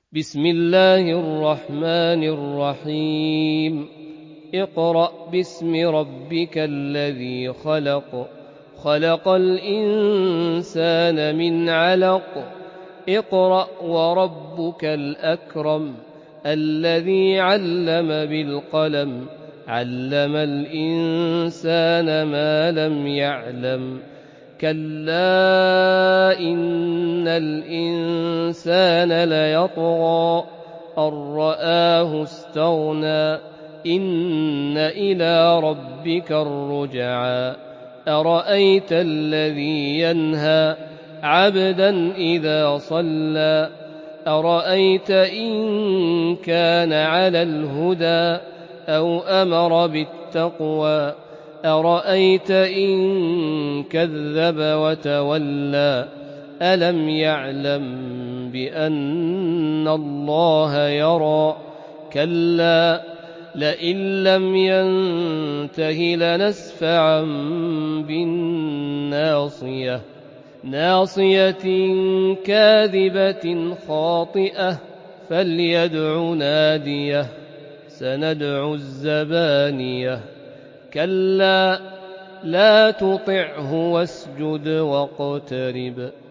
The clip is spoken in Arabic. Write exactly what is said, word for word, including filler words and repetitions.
بسم الله الرحمن الرحيم اقرأ باسم ربك الذي خلق خلق الإنسان من علق اقرأ وربك الأكرم الذي علم بالقلم علم الإنسان ما لم يعلم كلا إن الإنسان ليطغى أن رآه استغنى إن إلى ربك الرجعى أرأيت الذي ينهى عبدا إذا صلى أرأيت إن كان على الهدى أو أمر بالتقوى أرأيت إن كذب وتولى ألم يعلم بأن الله يرى كلا لئن لم ينته لنسفعا بالناصية ناصية كاذبة خاطئة فليدع ناديه سندع الزبانية كلا لا تطعه واسجد واقترب